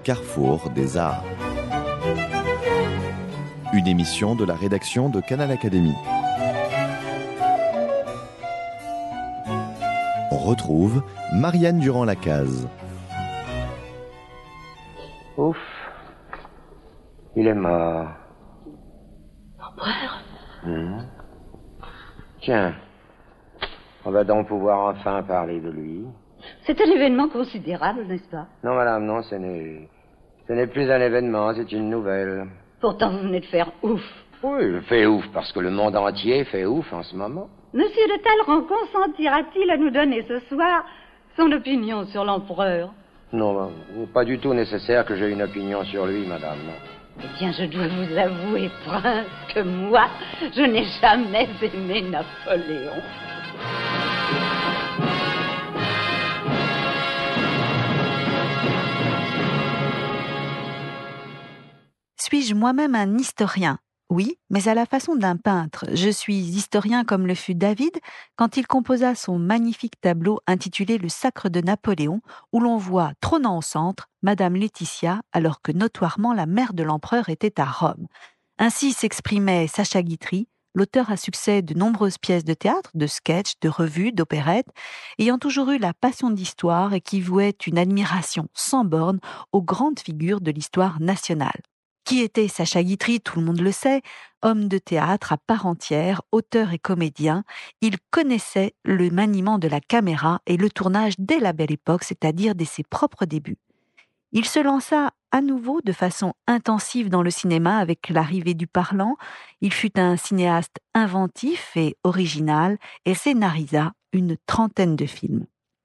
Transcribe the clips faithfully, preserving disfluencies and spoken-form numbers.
carrefour des arts. Une émission de la rédaction de Canal Académie. On retrouve Marianne Durand-Lacaze. Ouf, il est mort. L'empereur ? Mmh. Tiens, on va donc pouvoir enfin parler de lui. C'est un événement considérable, n'est-ce pas ? Non, madame, non, ce n'est... Ce n'est plus un événement, c'est une nouvelle. Pourtant, vous venez de faire ouf. Oui, je fais ouf parce que le monde entier fait ouf en ce moment. Monsieur de Talleyrand consentira-t-il à nous donner ce soir son opinion sur l'empereur ? Non, pas du tout nécessaire que j'aie une opinion sur lui, madame. Eh bien, je dois vous avouer, prince, que moi, je n'ai jamais aimé Napoléon. Suis-je moi-même un historien ? Oui, mais à la façon d'un peintre. Je suis historien comme le fut David quand il composa son magnifique tableau intitulé Le Sacre de Napoléon, où l'on voit trônant au centre Madame Laetitia, alors que notoirement la mère de l'empereur était à Rome. Ainsi s'exprimait Sacha Guitry, l'auteur à succès de nombreuses pièces de théâtre, de sketchs, de revues, d'opérettes, ayant toujours eu la passion d'histoire et qui vouait une admiration sans borne aux grandes figures de l'histoire nationale. Qui était Sacha Guitry, tout le monde le sait, homme de théâtre à part entière, auteur et comédien, il connaissait le maniement de la caméra et le tournage dès la belle époque, c'est-à-dire dès ses propres débuts. Il se lança à nouveau de façon intensive dans le cinéma avec l'arrivée du parlant. Il fut un cinéaste inventif et original et scénarisa une trentaine de films.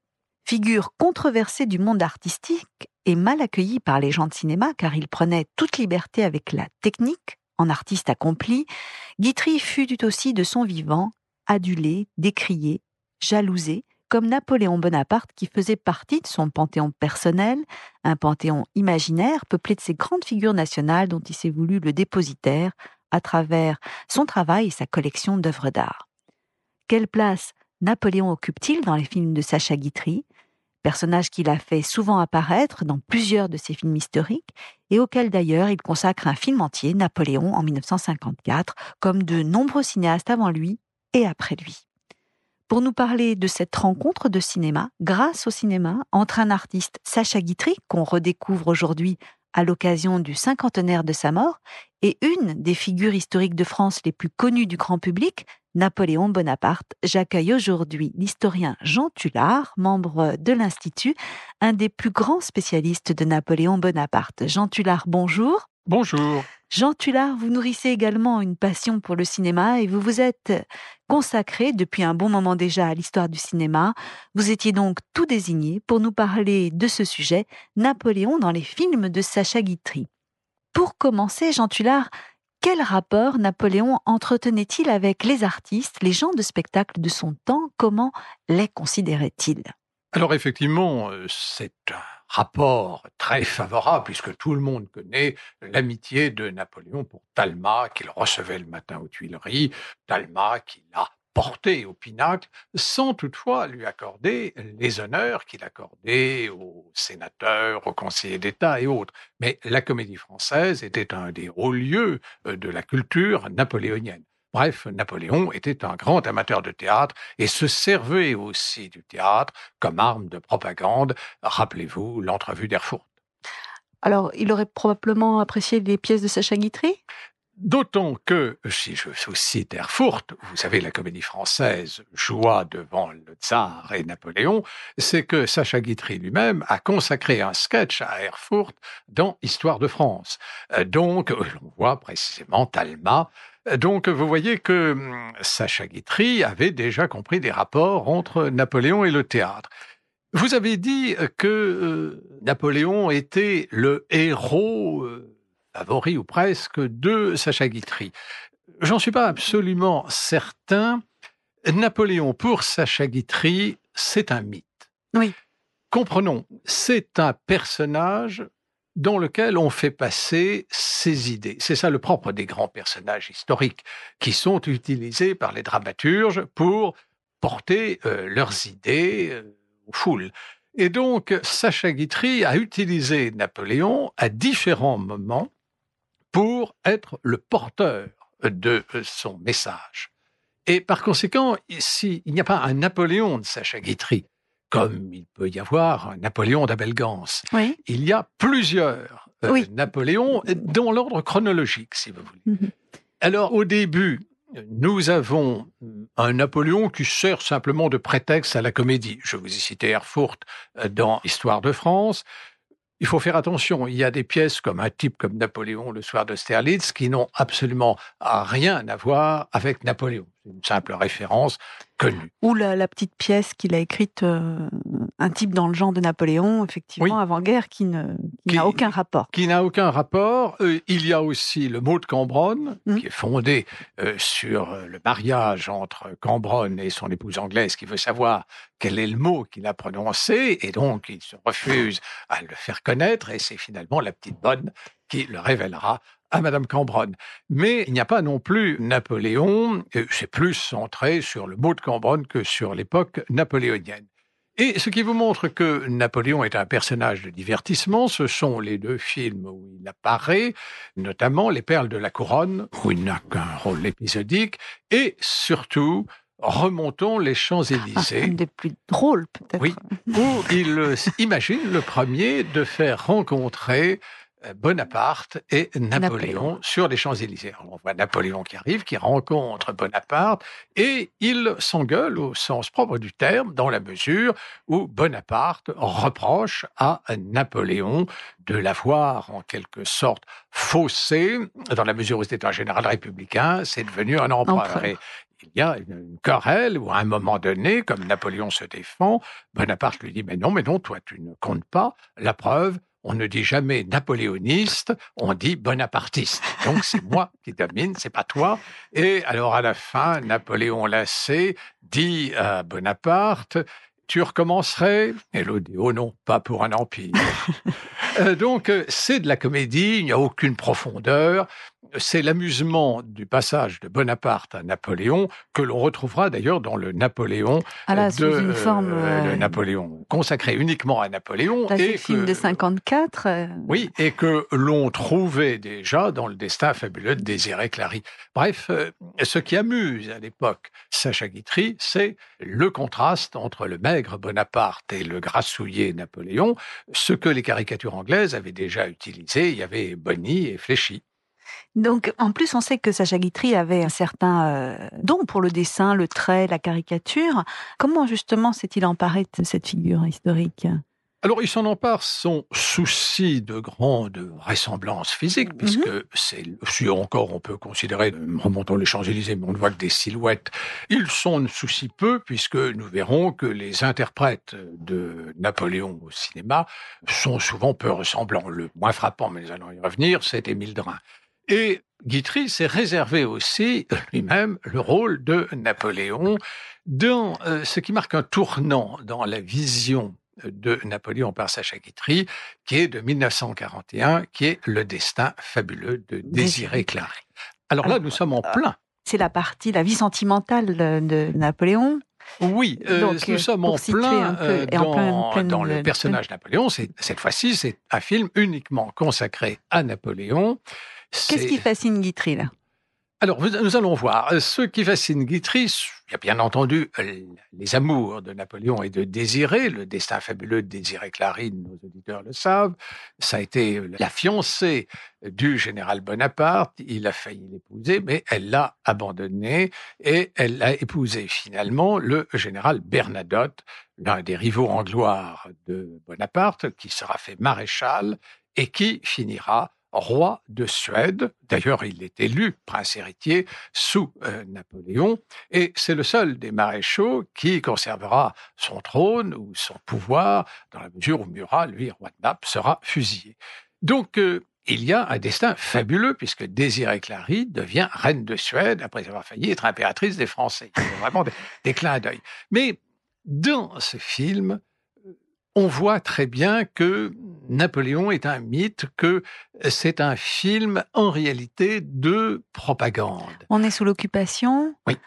Figure controversée du monde artistique et mal accueilli par les gens de cinéma car il prenait toute liberté avec la technique, en artiste accompli, Guitry fut aussi de son vivant adulé, décrié, jalousé, comme Napoléon Bonaparte qui faisait partie de son panthéon personnel, un panthéon imaginaire peuplé de ces grandes figures nationales dont il s'est voulu le dépositaire à travers son travail et sa collection d'œuvres d'art. Quelle place Napoléon occupe-t-il dans les films de Sacha Guitry ? Personnage qu'il a fait souvent apparaître dans plusieurs de ses films historiques et auquel d'ailleurs il consacre un film entier, Napoléon, en dix-neuf cent cinquante-quatre, comme de nombreux cinéastes avant lui et après lui. Pour nous parler de cette rencontre de cinéma, grâce au cinéma, entre un artiste, Sacha Guitry, qu'on redécouvre aujourd'hui à l'occasion du cinquantenaire de sa mort, et une des figures historiques de France les plus connues du grand public, Napoléon Bonaparte, j'accueille aujourd'hui l'historien Jean Tullard, membre de l'Institut, un des plus grands spécialistes de Napoléon Bonaparte. Jean Tullard, bonjour. Bonjour. Jean Tullard, vous nourrissez également une passion pour le cinéma et vous vous êtes consacré depuis un bon moment déjà à l'histoire du cinéma. Vous étiez donc tout désigné pour nous parler de ce sujet, Napoléon dans les films de Sacha Guitry. Pour commencer, Jean Tullard, quel rapport Napoléon entretenait-il avec les artistes, les gens de spectacle de son temps ? Comment les considérait-il ? Alors effectivement, c'est un rapport très favorable puisque tout le monde connaît l'amitié de Napoléon pour Talma qu'il recevait le matin aux Tuileries, Talma qu'il a porté au pinacle sans toutefois lui accorder les honneurs qu'il accordait aux sénateurs, aux conseillers d'État et autres. Mais la Comédie Française était un des hauts lieux de la culture napoléonienne. Bref, Napoléon était un grand amateur de théâtre et se servait aussi du théâtre comme arme de propagande. Rappelez-vous l'entrevue d'Erfurt. Alors, il aurait probablement apprécié les pièces de Sacha Guitry ? D'autant que, si je cite Erfurt, vous savez, la Comédie Française joua devant le tsar et Napoléon, c'est que Sacha Guitry lui-même a consacré un sketch à Erfurt dans Histoire de France. Donc, l'on voit précisément Talma. Donc, vous voyez que Sacha Guitry avait déjà compris des rapports entre Napoléon et le théâtre. Vous avez dit que euh, Napoléon était le héros euh, favori ou presque de Sacha Guitry. J'en suis pas absolument certain. Napoléon, pour Sacha Guitry, c'est un mythe. Oui. Comprenons, c'est un personnage dans lequel on fait passer ses idées. C'est ça le propre des grands personnages historiques qui sont utilisés par les dramaturges pour porter euh, leurs idées euh, aux foules. Et donc, Sacha Guitry a utilisé Napoléon à différents moments pour être le porteur de son message. Et par conséquent, ici, il n'y a pas un Napoléon de Sacha Guitry, comme il peut y avoir un Napoléon d'Abel Gance. Oui. Il y a plusieurs euh, Oui. Napoléons dans l'ordre chronologique, si vous voulez. Mm-hmm. Alors, au début, nous avons un Napoléon qui sert simplement de prétexte à la comédie. Je vous ai cité Erfurt dans Histoire de France. Il faut faire attention, il y a des pièces comme un type comme Napoléon, le soir d'Austerlitz, qui n'ont absolument rien à voir avec Napoléon. C'est une simple référence connue. Ou la, la petite pièce qu'il a écrite, euh, un type dans le genre de Napoléon, effectivement, Oui. avant-guerre, qui, ne, qui, Qui- n'a aucun rapport. Qui n'a aucun rapport. Euh, il y a aussi le mot de Cambronne, Mm. qui est fondé euh, sur euh, le mariage entre Cambronne et son épouse anglaise, qui veut savoir quel est le mot qu'il a prononcé, et donc il se refuse à le faire connaître, et c'est finalement la petite bonne qui le révélera à Madame Cambronne. Mais il n'y a pas non plus Napoléon, euh, c'est plus centré sur le mot de Cambronne que sur l'époque napoléonienne. Et ce qui vous montre que Napoléon est un personnage de divertissement, ce sont les deux films où il apparaît, notamment Les Perles de la Couronne, où il n'a qu'un rôle épisodique, et surtout, remontons les Un Champs-Élysées, film des plus drôles, peut-être. Oui. où il euh, imagine le premier de faire rencontrer euh, Bonaparte et Napoléon, Napoléon. sur les Champs-Élysées. Alors, on voit Napoléon qui arrive, qui rencontre Bonaparte, et il s'engueule au sens propre du terme, dans la mesure où Bonaparte reproche à Napoléon de l'avoir en quelque sorte faussé, dans la mesure où c'était un général républicain, c'est devenu un empereur. Empereur. Et il y a une, une querelle où à un moment donné, comme Napoléon se défend, Bonaparte lui dit « Mais non, mais non, toi tu ne comptes pas. La preuve, on ne dit jamais napoléoniste, on dit bonapartiste. Donc c'est moi qui domine, c'est pas toi. » Et alors à la fin, Napoléon lassé dit à Bonaparte « Tu recommencerais ?» Et l'autre dit « Oh non, pas pour un empire. » Euh, Donc euh, c'est de la comédie, il n'y a aucune profondeur. C'est l'amusement du passage de Bonaparte à Napoléon que l'on retrouvera d'ailleurs dans le Napoléon Ah là, de sous une forme... euh, le euh, Napoléon consacré uniquement à Napoléon. là, c'est et le film que- de cinquante-quatre. euh, Oui, et que l'on trouvait déjà dans le destin fabuleux de Désiré Clary. Bref, euh, ce qui amuse à l'époque Sacha Guitry, c'est le contraste entre le maigre Bonaparte et le grassouillet Napoléon, ce que les caricatures anglaises avaient déjà utilisé. Il y avait Bonny et Fléchy. Donc, en plus, on sait que Sacha Guitry avait un certain euh, don pour le dessin, le trait, la caricature. Comment, justement, s'est-il emparé de cette figure historique ? Alors, il s'en empare son souci de grande ressemblance physique, puisque c'est, si encore on peut considérer, remontons les Champs-Élysées, mais on ne voit que des silhouettes, il s'en soucie peu, puisque nous verrons que les interprètes de Napoléon au cinéma sont souvent peu ressemblants. Le moins frappant, mais nous allons y revenir, c'est Émile Drin. Et Guitry s'est réservé aussi lui-même le rôle de Napoléon dans euh, ce qui marque un tournant dans la vision de Napoléon par Sacha Guitry, qui est de mille neuf cent quarante et un, qui est Le destin fabuleux de Désiré Clary. Alors là, Alors, nous sommes en plein. C'est la partie, la vie sentimentale de Napoléon. Oui, euh, Donc, nous sommes pour en situer plein, un peu, euh, et en dans, plein- pleine- dans le le- personnage Napoléon. C'est, cette fois-ci, c'est un film uniquement consacré à Napoléon. Qu'est-ce C'est- qui fascine Guitry, là ? Alors, vous- nous allons voir. Ce qui fascine Guitry, il y a bien entendu euh, les amours de Napoléon et de Désiré, le destin fabuleux de Désiré Clary, nos auditeurs le savent. Ça a été la fiancée du général Bonaparte. Il a failli l'épouser, mais elle l'a abandonné et elle a épousé finalement le général Bernadotte, l'un des rivaux en gloire de Bonaparte, qui sera fait maréchal et qui finira roi de Suède. D'ailleurs, il est élu prince héritier sous euh, Napoléon, et c'est le seul des maréchaux qui conservera son trône ou son pouvoir dans la mesure où Murat, lui, roi de Naples, sera fusillé. Donc, euh, il y a un destin fabuleux puisque Désiré Clary devient reine de Suède après avoir failli être impératrice des Français. Il y a vraiment des, des clins d'œil. Mais dans ce film, on voit très bien que Napoléon est un mythe, que c'est un film en réalité de propagande. On est sous l'occupation. Oui.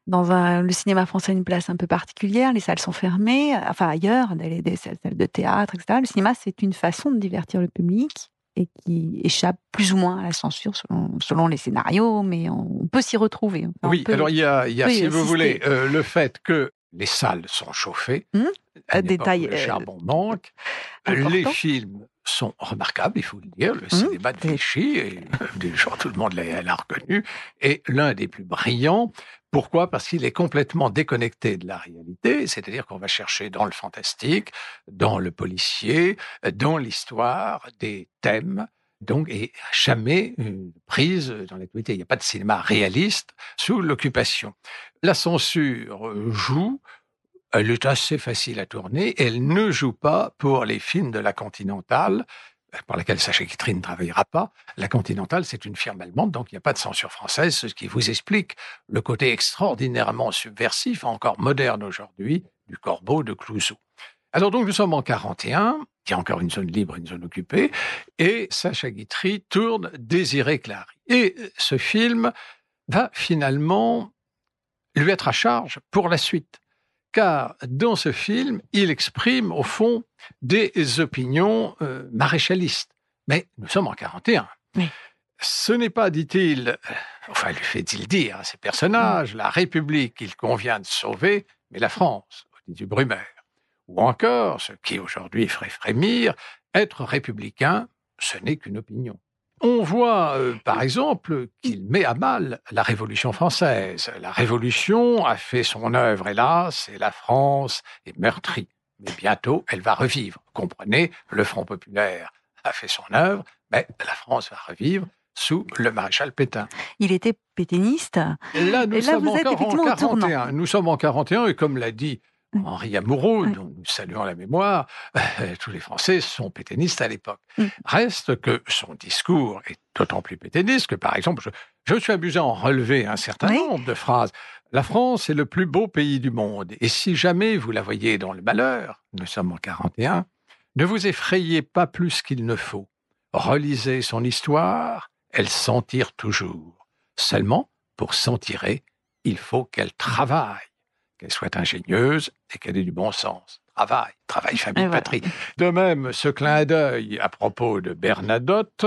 dans un, le cinéma français a une place un peu particulière, les salles sont fermées, enfin ailleurs, des, des salles de théâtre, et cetera. Le cinéma, c'est une façon de divertir le public et qui échappe plus ou moins à la censure selon, selon les scénarios, mais on, on peut s'y retrouver. Enfin, oui, peut, alors il y a, il y a si vous assister. voulez, euh, le fait que les salles sont chauffées, Mmh, à détail le charbon euh, manque, important. Les films sont remarquables, il faut le dire, le Mmh, cinéma de Vichy, et, des gens, tout le monde l'a, l'a reconnu, est l'un des plus brillants. Pourquoi ? Parce qu'il est complètement déconnecté de la réalité, c'est-à-dire qu'on va chercher dans le fantastique, dans le policier, dans l'histoire, des thèmes, donc, et jamais une prise dans l'actualité. Il n'y a pas de cinéma réaliste sous l'occupation. La censure joue. Elle est assez facile à tourner. Elle ne joue pas pour les films de la Continentale, pour laquelle Sacha Guitry ne travaillera pas. La Continentale, c'est une firme allemande, donc il n'y a pas de censure française, ce qui vous explique le côté extraordinairement subversif, encore moderne aujourd'hui, du Corbeau de Clouzot. Alors donc nous sommes en quarante et un, il y a encore une zone libre, une zone occupée, et Sacha Guitry tourne Désiré Clary. Et ce film va finalement lui être à charge pour la suite. Car dans ce film, il exprime au fond des opinions euh, maréchalistes. Mais nous sommes en quarante et un. Oui. Ce n'est pas, dit-il, enfin lui fait-il dire à ces personnages, la République qu'il convient de sauver, mais la France, dit Brumaire. Ou encore, ce qui aujourd'hui ferait frémir, être républicain, ce n'est qu'une opinion. On voit, euh, par exemple, qu'il met à mal la Révolution française. La Révolution a fait son œuvre, hélas, et la France est meurtrie. Mais bientôt, elle va revivre. Comprenez, le Front populaire a fait son œuvre, mais la France va revivre sous le maréchal Pétain. Il était pétainiste. Là, nous et là, sommes vous êtes encore effectivement en au tournant. quarante et un. Nous sommes en quarante et un, et comme l'a dit Oui. Henri Amoureau, Oui. dont nous saluons la mémoire, euh, tous les Français sont pétainistes à l'époque. Mm. Reste que son discours est d'autant plus pétainiste que, par exemple, je, je me suis amusé à en relever un certain Oui. nombre de phrases. La France est le plus beau pays du monde, et si jamais vous la voyez dans le malheur, nous sommes en quarante et un, ne vous effrayez pas plus qu'il ne faut. Relisez son histoire, elle s'en tire toujours. Seulement, pour s'en tirer, il faut qu'elle travaille, qu'elle soit ingénieuse et qu'elle ait du bon sens. Travail, travail, famille, Et voilà. patrie. De même, ce clin d'œil à propos de Bernadotte,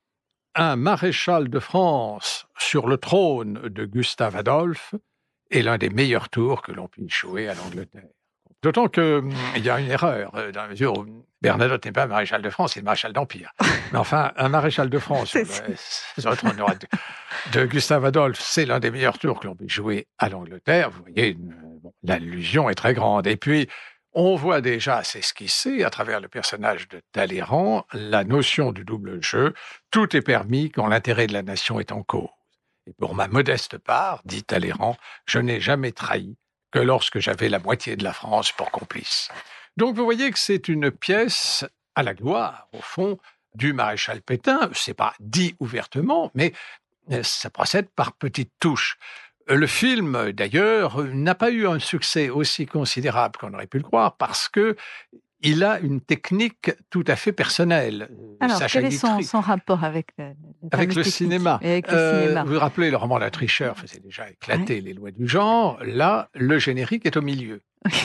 un maréchal de France sur le trône de Gustave Adolphe est l'un des meilleurs tours que l'on puisse jouer à l'Angleterre. D'autant qu'il y a une erreur, euh, dans la mesure où Bernadotte n'est pas un maréchal de France, il est maréchal d'Empire. Mais enfin, un maréchal de France sur le, sur le trône de, de Gustave Adolphe, c'est l'un des meilleurs tours que l'on puisse jouer à l'Angleterre. Vous voyez, une, bon, l'allusion est très grande. Et puis, on voit déjà s'esquisser, à travers le personnage de Talleyrand, la notion du double jeu. Tout est permis quand l'intérêt de la nation est en cause. Et pour ma modeste part, dit Talleyrand, je n'ai jamais trahi que lorsque j'avais la moitié de la France pour complice. Donc vous voyez que c'est une pièce à la gloire, au fond, du maréchal Pétain. C'est pas dit ouvertement, mais ça procède par petites touches. Le film, d'ailleurs, n'a pas eu un succès aussi considérable qu'on aurait pu le croire, parce que il a une technique tout à fait personnelle. Alors, Sacha quel est son, Guitry. son rapport avec le, le Avec le technique, cinéma. avec le Euh, cinéma. Vous vous rappelez, le roman La Tricheur faisait déjà éclater les lois du genre. Là, le générique est au milieu.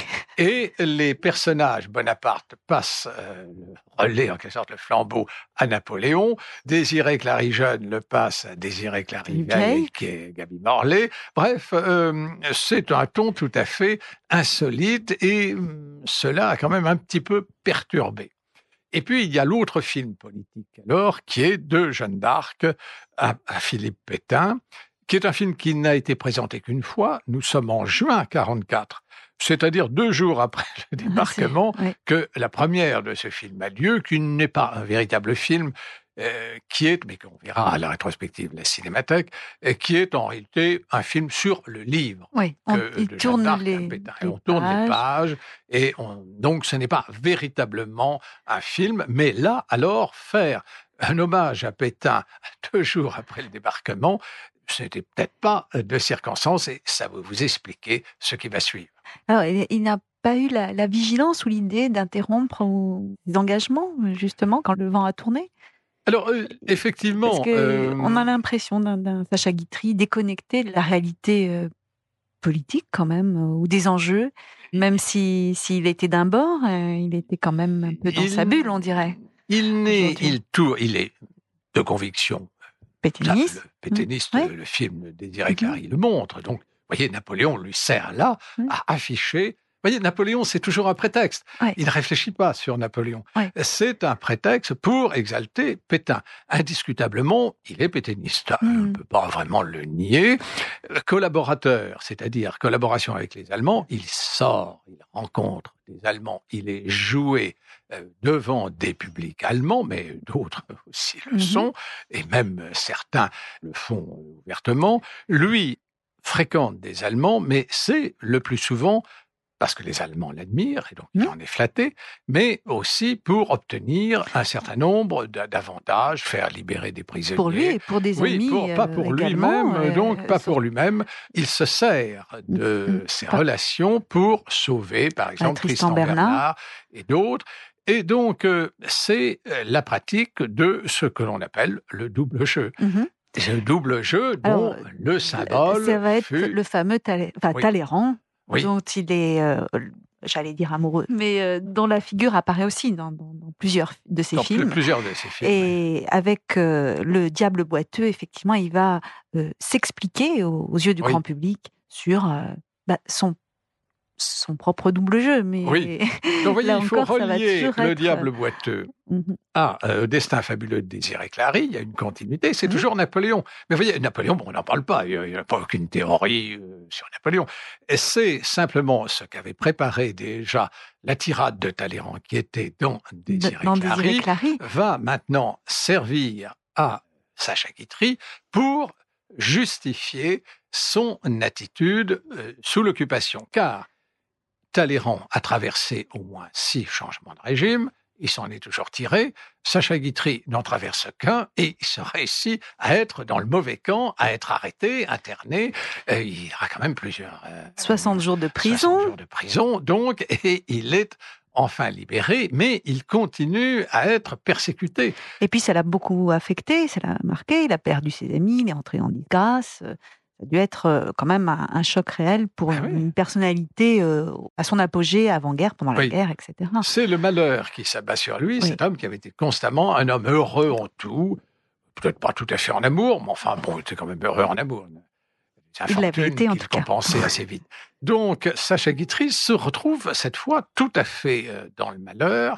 Et les personnages, Bonaparte passe euh, le relais, en quelque sorte, le flambeau à Napoléon. Désiré Clary jeune le passe à Désiré Clary vieille, qui est Gaby Morlaix. Bref, euh, c'est un ton tout à fait insolite et euh, cela a quand même un petit peu perturbé. Et puis, il y a l'autre film politique, alors, qui est de Jeanne d'Arc à, à Philippe Pétain, qui est un film qui n'a été présenté qu'une fois. Nous sommes en juin quarante-quatre, c'est-à-dire deux jours après le débarquement, oui. que la première de ce film a lieu, qui n'est pas un véritable film, euh, qui est, mais qu'on verra à la rétrospective, la Cinémathèque, euh, qui est en réalité un film sur le livre. Oui, on, Que, il de tourne Jeanne d'Arc les, à Pétain. Et les on tourne pages. les pages, et on, donc ce n'est pas véritablement un film, mais là, alors, faire un hommage à Pétain deux jours après le débarquement, ce n'était peut-être pas de circonstance, et ça va vous expliquer ce qui va suivre. Alors, il, il n'a pas eu la, la vigilance ou l'idée d'interrompre ou, les engagements, justement, quand le vent a tourné? Alors, euh, effectivement... Parce que euh, on a l'impression d'un, d'un Sacha Guitry déconnecté de la réalité euh, politiques quand même, ou des enjeux, même si s'il était d'un bord, euh, il était quand même un peu dans il, sa bulle, on dirait. Il n'est, il tout, il est de conviction pétainiste. Là, le pétainiste, mmh. le, le film Désiré Clary mmh. le montre. Donc, vous voyez, Napoléon lui sert là mmh. à afficher. Vous voyez, Napoléon, c'est toujours un prétexte. Ouais. Il ne réfléchit pas sur Napoléon. Ouais. C'est un prétexte pour exalter Pétain. Indiscutablement, il est pétainiste. Mmh. On ne peut pas vraiment le nier. Collaborateur, c'est-à-dire collaboration avec les Allemands, il sort, il rencontre des Allemands, il est joué euh, devant des publics allemands, mais d'autres aussi le mmh. sont, et même certains le font ouvertement. Lui fréquente des Allemands, mais c'est le plus souvent parce que les Allemands l'admirent, et donc il en est flatté, mais aussi pour obtenir un certain nombre d'avantages, faire libérer des prisonniers. Pour lui et pour des oui, amis pour, pas pour euh, lui-même, euh, donc pas sur... pour lui-même. Il se sert de mmh, ses pas... relations pour sauver, par exemple, Tristan, Tristan Bernard. Bernard et d'autres. Et donc, euh, c'est la pratique de ce que l'on appelle le double jeu. Mmh. C'est le double jeu dont Alors, le symbole ça va être fut... le fameux Talleyrand. Enfin, oui. Talleyrand. Oui. Dont il est, euh, j'allais dire amoureux, mais euh, dont la figure apparaît aussi dans, dans, dans plusieurs de ses dans films. Plusieurs de ses films. Et oui. avec euh, le diable boiteux, effectivement, il va euh, s'expliquer aux, aux yeux du oui. grand public sur euh, bah, son son propre double jeu. Mais oui. Donc, voyez, là il faut encore, relier le être... diable boiteux mm-hmm. à euh, Destin fabuleux de Désiré Clary. Il y a une continuité. C'est mm-hmm. toujours Napoléon. Mais vous voyez, Napoléon, bon, on n'en parle pas. Il n'y a, a pas aucune théorie euh, sur Napoléon. Et c'est simplement ce qu'avait préparé déjà la tirade de Talleyrand, qui était dans Désiré, dans Clary, Désiré Clary, va maintenant servir à Sacha Guitry pour justifier son attitude euh, sous l'occupation. Car Talleyrand a traversé au moins six changements de régime, il s'en est toujours tiré. Sacha Guitry n'en traverse qu'un et il se réussit à être dans le mauvais camp, à être arrêté, interné. Euh, il aura quand même plusieurs... Euh, soixante jours de prison. soixante jours de prison, donc, et il est enfin libéré, mais il continue à être persécuté. Et puis ça l'a beaucoup affecté, ça l'a marqué, il a perdu ses amis, il est entré en disgrâce... Ça a dû être quand même un, un choc réel pour ah oui. une personnalité euh, à son apogée avant-guerre, pendant la oui. guerre, et cetera. C'est le malheur qui s'abat sur lui, oui. cet homme qui avait été constamment un homme heureux en tout, peut-être pas tout à fait en amour, mais enfin bon, il était quand même heureux en amour. Il l'avait été en tout cas. Il compensait assez vite. Donc Sacha Guitry se retrouve cette fois tout à fait dans le malheur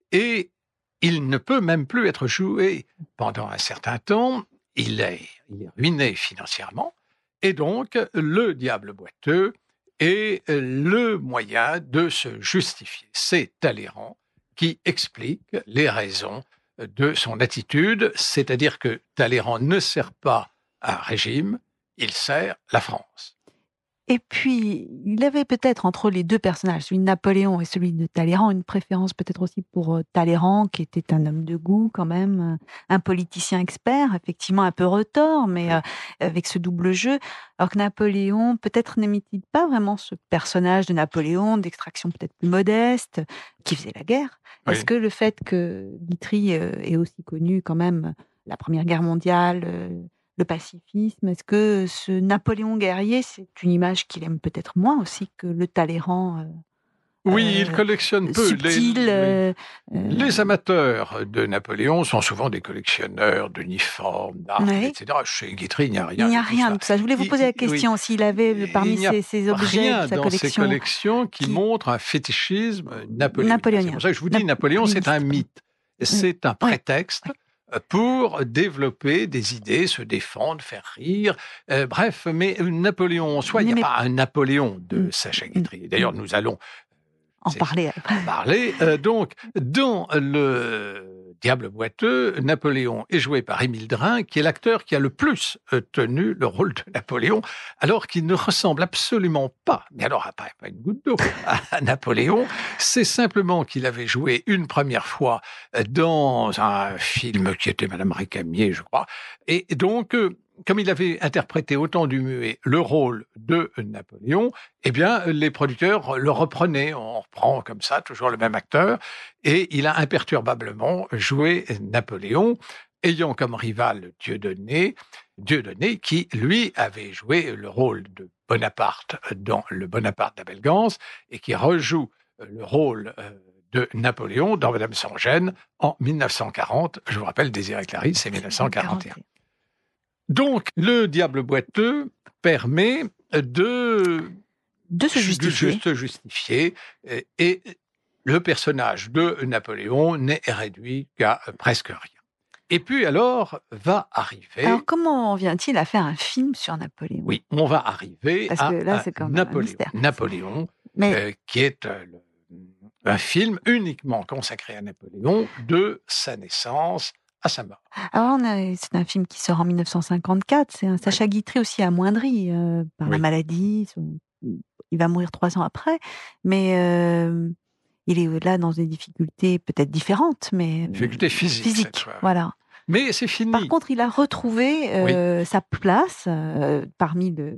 et il ne peut même plus être joué pendant un certain temps. Il est, il est ruiné financièrement. Et donc, le diable boiteux est le moyen de se justifier. C'est Talleyrand qui explique les raisons de son attitude, c'est-à-dire que Talleyrand ne sert pas un régime, il sert la France. Et puis, il avait peut-être entre les deux personnages, celui de Napoléon et celui de Talleyrand, une préférence peut-être aussi pour Talleyrand, qui était un homme de goût quand même, un politicien expert, effectivement un peu retors, mais euh, avec ce double jeu. Alors que Napoléon, peut-être n'imite pas vraiment ce personnage de Napoléon, d'extraction peut-être plus modeste, qui faisait la guerre. Oui. Est-ce que le fait que Guitry euh, ait aussi connu quand même la Première Guerre mondiale, euh, le pacifisme, est-ce que ce Napoléon guerrier, c'est une image qu'il aime peut-être moins aussi que le Talleyrand euh, Oui, euh, il collectionne peu. Subtil, les, euh, les amateurs de Napoléon sont souvent des collectionneurs d'uniformes, d'armes, oui. et cetera. Chez Guitry, il n'y a rien. Il n'y a de rien de ça. Je voulais vous poser il, la question, oui. s'il avait parmi ses, ses objets rien de sa dans collection... ces collections qui, qui montrent un fétichisme napoléonien. napoléonien. C'est pour ça que je vous dis, Napoléon, c'est un mythe. C'est un prétexte oui. pour développer des idées, se défendre, faire rire. Euh, bref, mais Napoléon, soit il n'y a mais... pas un Napoléon de mmh. Sacha Guitry. D'ailleurs, nous allons en parler. En parler. Euh, donc, dans le Diable boiteux, Napoléon est joué par Émile Drin, qui est l'acteur qui a le plus tenu le rôle de Napoléon, alors qu'il ne ressemble absolument pas, mais alors pas, pas une goutte d'eau, à Napoléon. C'est simplement qu'il avait joué une première fois dans un film qui était Madame Récamier, je crois, et donc... Comme il avait interprété autant du muet le rôle de Napoléon, eh bien, les producteurs le reprenaient. On reprend comme ça, toujours le même acteur. Et il a imperturbablement joué Napoléon. ayant comme rival Dieudonné, Dieudonné qui, lui, avait joué le rôle de Bonaparte dans le Bonaparte d'Abel Gance et qui rejoue le rôle de Napoléon dans Madame sans gêne en mille neuf cent quarante. Je vous rappelle, Désir et Clarisse, c'est mille neuf cent quarante et un. Donc, le diable boiteux permet de, de se justifier. De se justifier et, et le personnage de Napoléon n'est réduit qu'à presque rien. Et puis alors, va arriver... Alors, comment en vient-il à faire un film sur Napoléon ? Oui, on va arriver Parce à, que là, à c'est comme Napoléon, un mystère. Napoléon Mais... euh, qui est euh, le, un film uniquement consacré à Napoléon de sa naissance à sa mort. Alors, on a, c'est un film qui sort en mille neuf cent cinquante-quatre. C'est un Sacha Guitry aussi amoindri euh, par oui. la maladie. Son... Il va mourir trois ans après. Mais... Euh... Il est là dans des difficultés peut-être différentes, mais... Difficultés physiques, physiques cette fois. Voilà. Mais c'est fini. Par contre, il a retrouvé euh, oui. sa place euh, parmi le,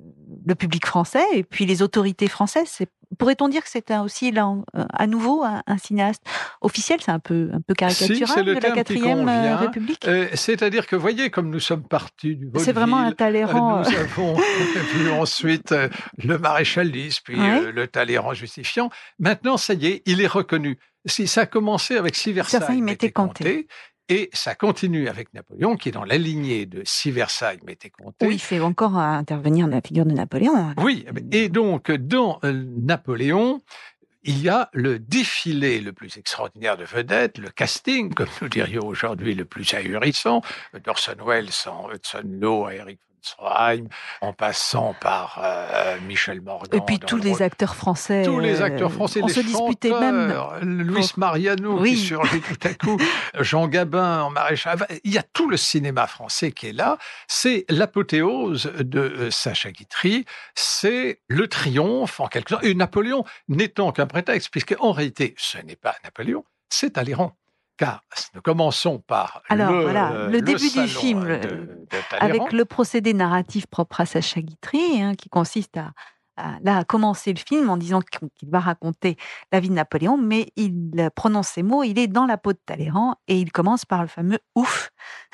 le public français et puis les autorités françaises. C'est, pourrait-on dire que c'est un, aussi, là, à nouveau, un, un cinéaste officiel ? C'est un peu, un peu caricatural si, de la quatrième République. Euh, c'est-à-dire que, voyez, comme nous sommes partis du vaudeville... C'est vraiment un Talleyrand. Euh, nous avons vu ensuite euh, le maréchal Lys, puis oui. euh, le Talleyrand justifiant. Maintenant, ça y est, il est reconnu. Si ça a commencé avec Si Versailles, ça, il m'était compté. compté. Et ça continue avec Napoléon, qui est dans la lignée de Si Versailles m'était compté. Oui, il fait encore intervenir la figure de Napoléon. Oui, et donc dans Napoléon, il y a le défilé le plus extraordinaire de vedettes, le casting, comme nous dirions aujourd'hui, le plus ahurissant, d'Orson Welles en Hudson Law à Eric Stroheim, en passant par euh, Michel Morgan. Et puis tous les rôle. acteurs français. Tous les acteurs français, on les se disputait même. Luis Mariano oui. qui surgit tout à coup, Jean Gabin en maréchal. Il y a tout le cinéma français qui est là. C'est l'apothéose de euh, Sacha Guitry. C'est le triomphe en quelque sorte. Et Napoléon n'étant qu'un prétexte, puisqu'en réalité, ce n'est pas Napoléon, c'est Talleyrand. Car nous commençons par Alors, le, voilà, le, le début du film, de, de avec le procédé narratif propre à Sacha Guitry, hein, qui consiste à, à, là, à commencer le film en disant qu'il va raconter la vie de Napoléon, mais il prononce ces mots, il est dans la peau de Talleyrand, et il commence par le fameux « ouf ».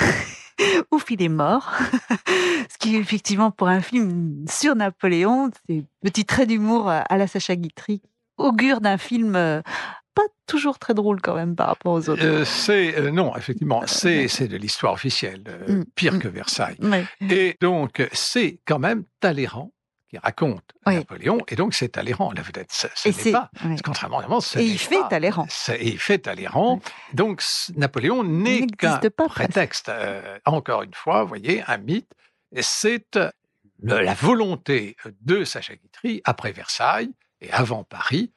Ouf, il est mort. Ce qui, effectivement, pour un film sur Napoléon, ces petits traits d'humour à la Sacha Guitry, augure d'un film... pas toujours très drôle quand même par rapport aux autres. Euh, c'est euh, non, effectivement, c'est c'est de l'histoire officielle, euh, mm. pire mm. que Versailles. Oui. Et donc c'est quand même Talleyrand qui raconte oui. Napoléon, et donc c'est Talleyrand la vedette. Ce, ce et n'est c'est, pas, oui. contrairement à ce Et n'est il fait pas, Talleyrand. Et il fait Talleyrand. Oui. Donc Napoléon n'est qu'un prétexte. Euh, encore une fois, vous voyez, un mythe. C'est le, la volonté de Sacha Guitry après Versailles et avant Paris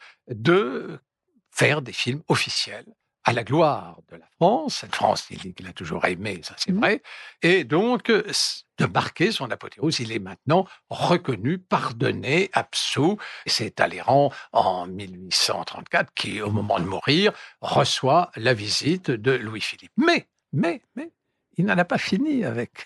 de faire des films officiels à la gloire de la France, cette France qu'il a toujours aimée, ça c'est mmh. vrai, et donc de marquer son apothéose. Il est maintenant reconnu, pardonné, absous. C'est Talleyrand en mille huit cent trente-quatre qui, au moment de mourir, reçoit la visite de Louis-Philippe. Mais, mais, mais, il n'en a pas fini avec...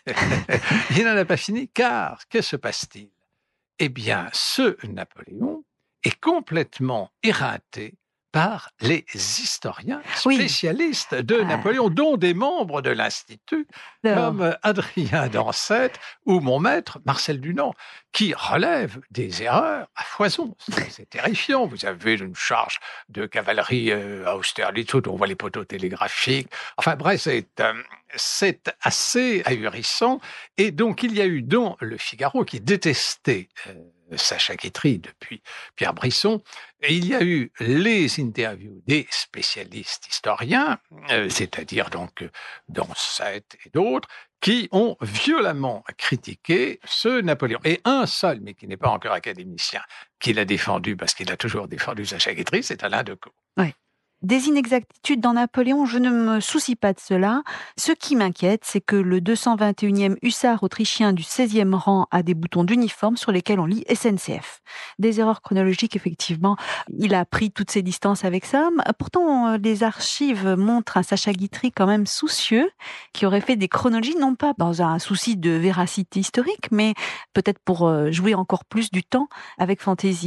il n'en a pas fini, car que se passe-t-il ? Eh bien, ce Napoléon est complètement éreinté par les historiens spécialistes oui. de Napoléon, ah. dont des membres de l'Institut, non. comme Adrien Dancette ou mon maître Marcel Dunant, qui relèvent des erreurs à foison. C'est, c'est terrifiant. Vous avez une charge de cavalerie euh, à Austerlitz, où on voit les poteaux télégraphiques. Enfin bref, c'est, euh, c'est assez ahurissant. Et donc, il y a eu dans Le Figaro, qui détestait euh, Sacha Guitry depuis Pierre Brisson, et il y a eu les interviews des spécialistes historiens, euh, c'est-à-dire donc euh, Dancette et d'autres, qui ont violemment critiqué ce Napoléon. Et un seul, mais qui n'est pas encore académicien, qui l'a défendu, parce qu'il a toujours défendu Sacha Guitry, c'est Alain Decaux. Oui. Des inexactitudes dans Napoléon, je ne me soucie pas de cela. Ce qui m'inquiète, c'est que le deux cent vingt et unième hussard autrichien du seizième rang a des boutons d'uniforme sur lesquels on lit S N C F. Des erreurs chronologiques, effectivement. Il a pris toutes ses distances avec ça. Pourtant, les archives montrent un Sacha Guitry quand même soucieux, qui aurait fait des chronologies, non pas dans un souci de véracité historique, mais peut-être pour jouer encore plus du temps avec fantaisie.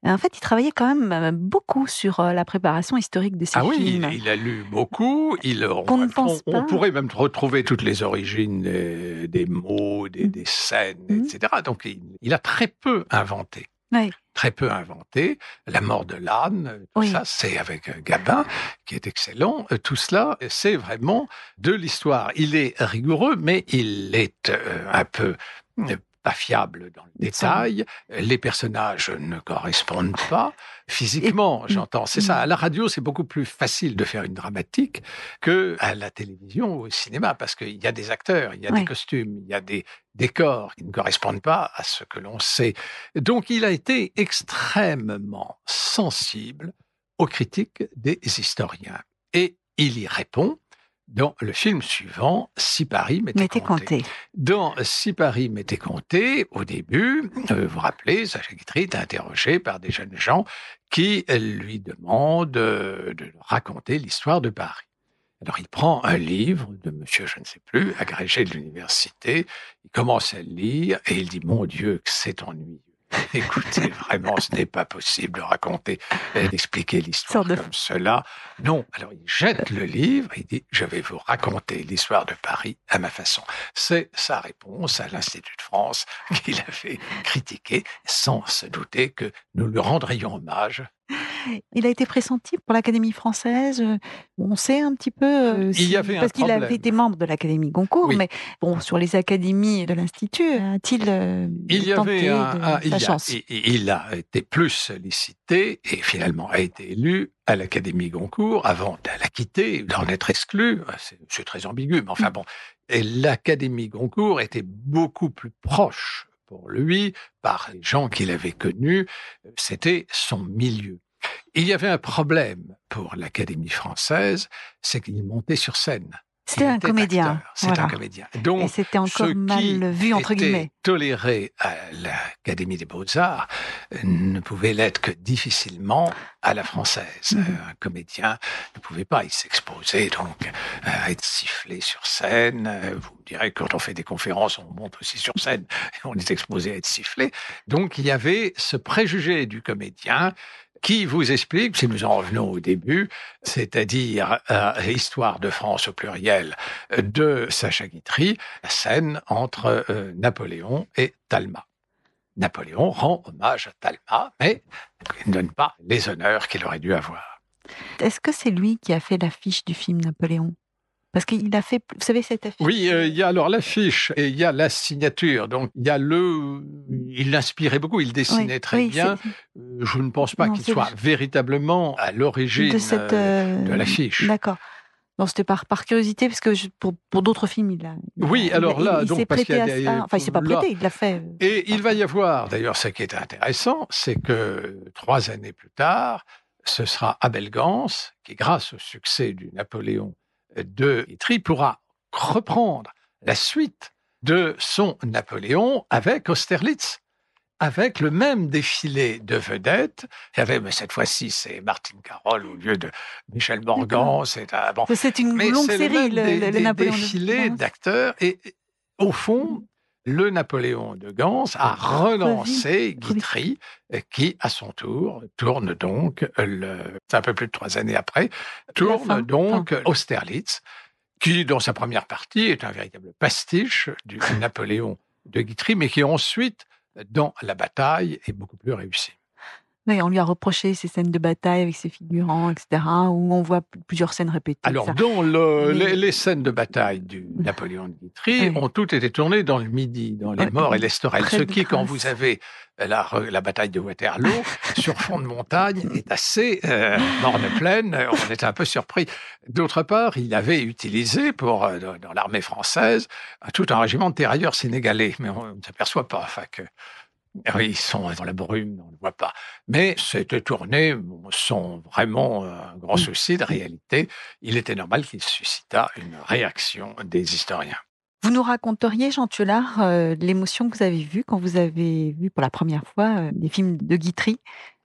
En fait, il travaillait quand même beaucoup sur la préparation historique de ses ah films. Ah oui, il, il a lu beaucoup. Il, on, Qu'on ne pense on, pas. on pourrait même retrouver toutes les origines des, des mots, des, des scènes, mmh. et cetera. Donc, il, il a très peu inventé. Oui. Très peu inventé. La mort de l'âne, tout oui. ça, c'est avec Gabin, qui est excellent. Tout cela, c'est vraiment de l'histoire. Il est rigoureux, mais il est euh, un peu euh, pas fiable dans le détail. Les personnages ne correspondent pas. Physiquement, Et... j'entends. C'est ça. À la radio, c'est beaucoup plus facile de faire une dramatique que à la télévision ou au cinéma, parce qu'il y a des acteurs, il y a oui. des costumes, il y a des décors qui ne correspondent pas à ce que l'on sait. Donc, il a été extrêmement sensible aux critiques des historiens. Et il y répond dans le film suivant, Si Paris m'était compté. compté. Dans Si Paris m'était compté, au début, euh, vous vous rappelez, Sacha Guitry est interrogé par des jeunes gens qui lui demandent euh, de raconter l'histoire de Paris. Alors, il prend un livre de monsieur, je ne sais plus, agrégé de l'université, il commence à le lire et il dit « Mon Dieu, que c'est ennuyeux ». Écoutez, vraiment, ce n'est pas possible de raconter, d'expliquer l'histoire de... comme cela. Non, alors il jette le livre et il dit « Je vais vous raconter l'histoire de Paris à ma façon ». C'est sa réponse à l'Institut de France qu'il avait critiqué sans se douter que nous lui rendrions hommage. Il a été pressenti pour l'Académie française. On sait un petit peu. Euh, si, il y avait un parce qu'il problème. avait été membre de l'Académie Goncourt, oui. mais bon, sur les académies de l'Institut, a-t-il euh, il y tenté avait un, de un, sa il, chance a, il, il a été plus sollicité et finalement a été élu à l'Académie Goncourt avant de la quitter, d'en être exclu. C'est, c'est très ambigu, mais enfin bon. Et l'Académie Goncourt était beaucoup plus proche pour lui par les gens qu'il avait connus. C'était son milieu. Il y avait un problème pour l'Académie française, c'est qu'il montait sur scène. C'était un comédien. C'est voilà. un comédien. Donc, et c'était encore mal vu, entre guillemets. Toléré à l'Académie des Beaux-Arts ne pouvait l'être que difficilement à la française. Mm-hmm. Un comédien ne pouvait pas, il s'exposait donc à être sifflé sur scène. Vous me direz que quand on fait des conférences, on monte aussi sur scène et on est exposé à être sifflé. Donc, il y avait ce préjugé du comédien qui vous explique, si nous en revenons au début, c'est-à-dire euh, l'histoire de France au pluriel de Sacha Guitry, la scène entre euh, Napoléon et Talma. Napoléon rend hommage à Talma, mais il ne donne pas les honneurs qu'il aurait dû avoir. Est-ce que c'est lui qui a fait l'affiche du film Napoléon ? Parce qu'il a fait, vous savez, cette affiche. Oui, euh, il y a alors l'affiche et il y a la signature. Donc, il y a le... Il l'inspirait beaucoup, il dessinait oui, très oui, bien. C'est... Je ne pense pas non, qu'il soit le... véritablement à l'origine de, cette, euh... de l'affiche. D'accord. Non, c'était par, par curiosité, parce que je, pour, pour d'autres films, il a... Il oui, a, alors il, là... Il, il donc, s'est parce prêté qu'il y a, à ça. Enfin, il ne s'est pas prêté, il l'a fait. Et il va y avoir, d'ailleurs, ce qui est intéressant, c'est que trois années plus tard, ce sera Abel Gance, qui, grâce au succès du Napoléon de Guitry, pourra reprendre la suite de son Napoléon avec Austerlitz, avec le même défilé de vedettes. Il y avait, mais cette fois-ci, c'est Martine Carole au lieu de Michel Morgan. C'est, un, bon, c'est une mais longue c'est série, le, le, des, le des, Napoléon défilé de d'acteurs. Et, et au fond, le Napoléon de Gans a relancé Guitry, qui, à son tour, tourne donc, le, c'est un peu plus de trois années après, tourne donc fin. Austerlitz, qui, dans sa première partie, est un véritable pastiche du Napoléon de Guitry, mais qui ensuite, dans la bataille, est beaucoup plus réussi. Oui, on lui a reproché ces scènes de bataille avec ses figurants, et cetera, où on voit plusieurs scènes répétées. Alors, ça. dans le, Mais... les, les scènes de bataille du Napoléon de Guitry oui. ont toutes été tournées dans le Midi, dans les oui. Morts et l'Estorel. Ce qui, quand vous avez la, la bataille de Waterloo, sur fond de montagne, est assez euh, morne pleine. On était un peu surpris. D'autre part, il avait utilisé, pour, dans l'armée française, tout un régiment de tirailleurs sénégalais. Mais on ne s'aperçoit pas. Enfin, que... Oui, ils sont dans la brume, on ne le voit pas. Mais c'était tourné sans vraiment un grand souci de réalité. Il était normal qu'il suscitât une réaction des historiens. Vous nous raconteriez, Jean Thiolard, euh, l'émotion que vous avez vue quand vous avez vu pour la première fois euh, des films de Guitry ?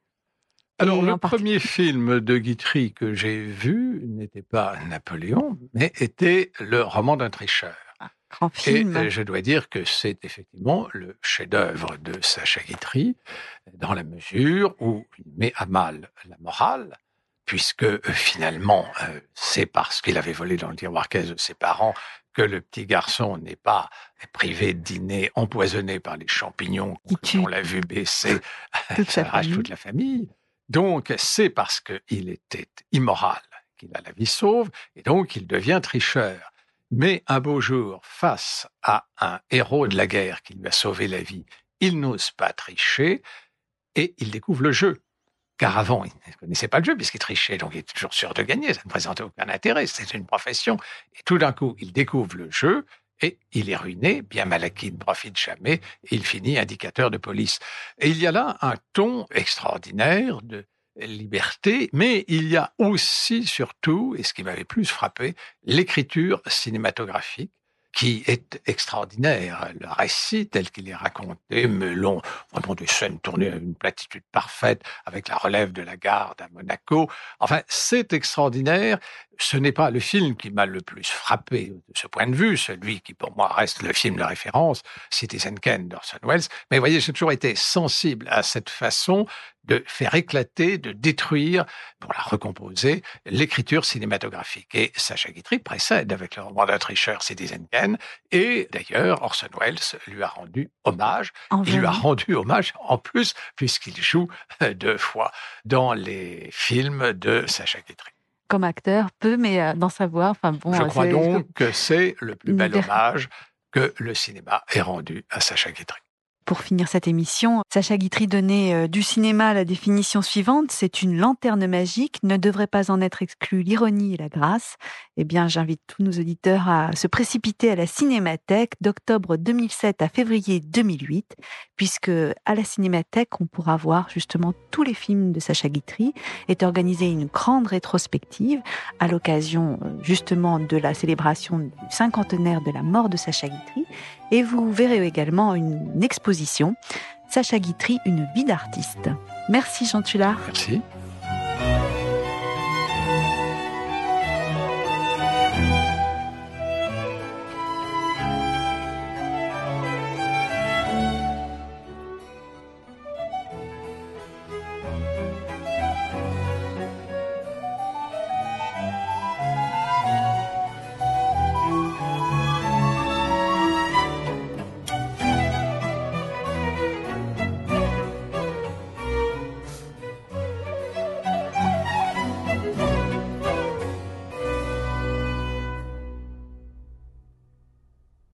Alors, le premier film de Guitry que j'ai vu n'était pas Napoléon, mais était Le roman d'un tricheur. Grand film. Et je dois dire que c'est effectivement le chef-d'œuvre de Sacha Guitry, dans la mesure où il met à mal la morale, puisque euh, finalement, euh, c'est parce qu'il avait volé dans le tiroir caisse de ses parents que le petit garçon n'est pas privé de dîner empoisonné par les champignons qu'on l'a vu baisser, ça arrache toute la famille. Donc, c'est parce qu'il était immoral qu'il a la vie sauve, et donc il devient tricheur. Mais un beau jour, face à un héros de la guerre qui lui a sauvé la vie, il n'ose pas tricher et il découvre le jeu. Car avant, il ne connaissait pas le jeu puisqu'il trichait, donc il était toujours sûr de gagner, ça ne présentait aucun intérêt, c'était une profession. Et tout d'un coup, il découvre le jeu et il est ruiné, bien mal acquis ne profite jamais, et il finit indicateur de police. Et il y a là un ton extraordinaire de liberté, mais il y a aussi, surtout, et ce qui m'avait plus frappé, l'écriture cinématographique, qui est extraordinaire. Le récit tel qu'il est raconté, melon, vraiment des scènes tournées à une platitude parfaite, avec la relève de la garde à Monaco. Enfin, c'est extraordinaire. Ce n'est pas le film qui m'a le plus frappé de ce point de vue, celui qui pour moi reste le film de référence, Citizen Kane d'Orson Welles. Mais vous voyez, j'ai toujours été sensible à cette façon de faire éclater, de détruire, pour la recomposer, l'écriture cinématographique. Et Sacha Guitry précède avec le roman d'un tricheur, Citizen Kane, et d'ailleurs, Orson Welles lui a rendu hommage. En Il lui a rendu hommage en plus, puisqu'il joue deux fois dans les films de Sacha Guitry. Comme acteur, peu, mais dans sa voix. Enfin bon, je crois donc que c'est le plus bel hommage que le cinéma ait rendu à Sacha Guitry. Pour finir cette émission, Sacha Guitry donnait euh, du cinéma la définition suivante: c'est une lanterne magique, ne devrait pas en être exclue l'ironie et la grâce. Eh bien, j'invite tous nos auditeurs à se précipiter à la Cinémathèque d'octobre deux mille sept à février deux mille huit, puisque à la Cinémathèque, on pourra voir justement tous les films de Sacha Guitry. Est organisée une grande rétrospective à l'occasion justement de la célébration du cinquantenaire de la mort de Sacha Guitry. Et vous verrez également une exposition, Sacha Guitry, une vie d'artiste. Merci Jean Tullard. Merci.